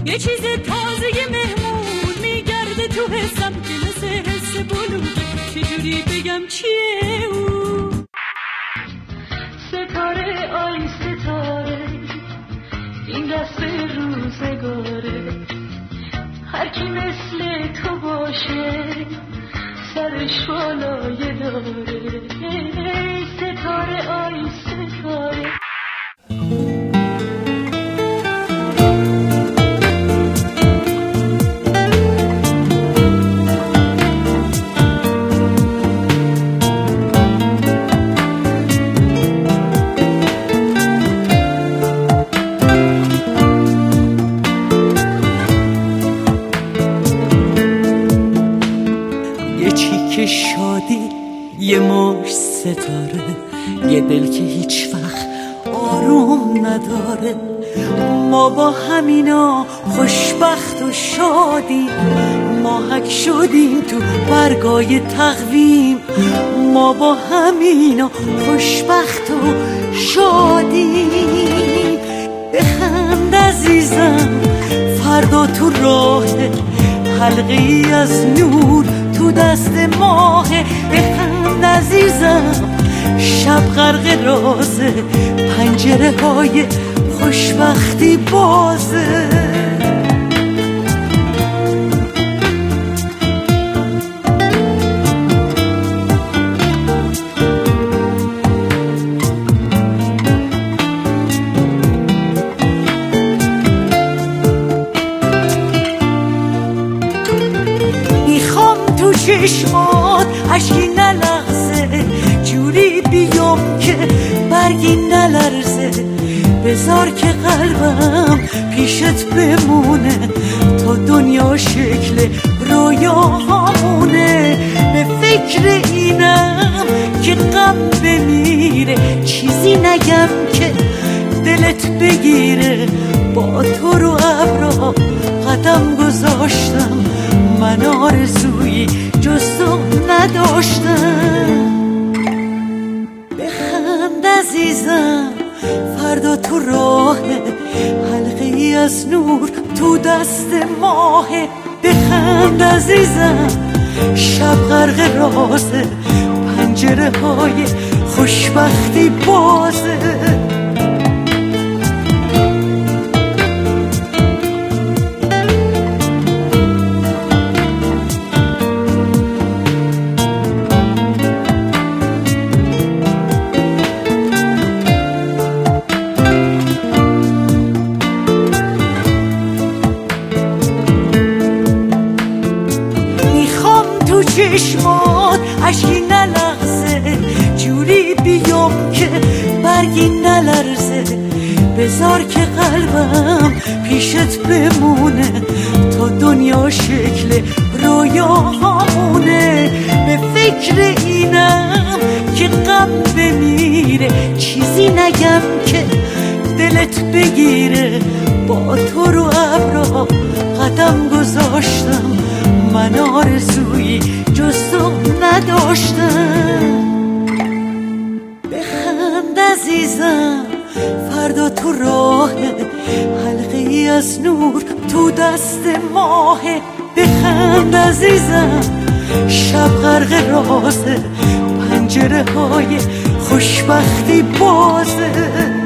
یه چیز تازه مهمون میگرده تو حسم که مثل حس بلوغه، چجوری بگم چیه او؟ ستاره آی ستاره این دست روزگاره، هر کی مثل تو باشه سرش بالای داره. ای ستاره آی ستاره. که شادی یه مش ستاره، یه دل که هیچ وقت آروم نداره. ما با همینا خوشبخت و شادیم، ماهک شدیم تو برگای تقویم. ما با همینا خوشبخت و شادیم. بخند عزیزم فردا تو راه، حلقه‌ای از نور تو دست ماه. بخند عزیزم شب غرق رازه، پنجره های خوشبختی بازه. چشمات عشقی نلغزه، جوری بیام که برگی نلرزه. بذار که قلبم پیشت بمونه تا دنیا شکل رویاهامونه. به فکر اینم که غم بمیره، چیزی نگم که دلت بگیره. با تو رو ابرا قدم گذاشتم، من آرزویی جز تو نداشتم. بخند عزیزم فردا تو راه، حلقه‌ای از نور تو دست ماه. بخند عزیزم شب غرق رازه، پنجره های خوشبختی بازه. چشمات عشقی نلغزه، جوری بیام که برگی نلرزه. بذار که قلبم پیشت بمونه تا دنیا شکل رویاهامونه. به فکر اینم که غم بمیره، چیزی نگم که دلت بگیره. با تو رو ابرا قدم گذاشتم، من آرزویی جز تو نداشتم. بخند عزیزم فردا تو راه، حلقه‌ای از نور تو دست ماه. بخند عزیزم شب غرق رازه، پنجره های خوشبختی بازه.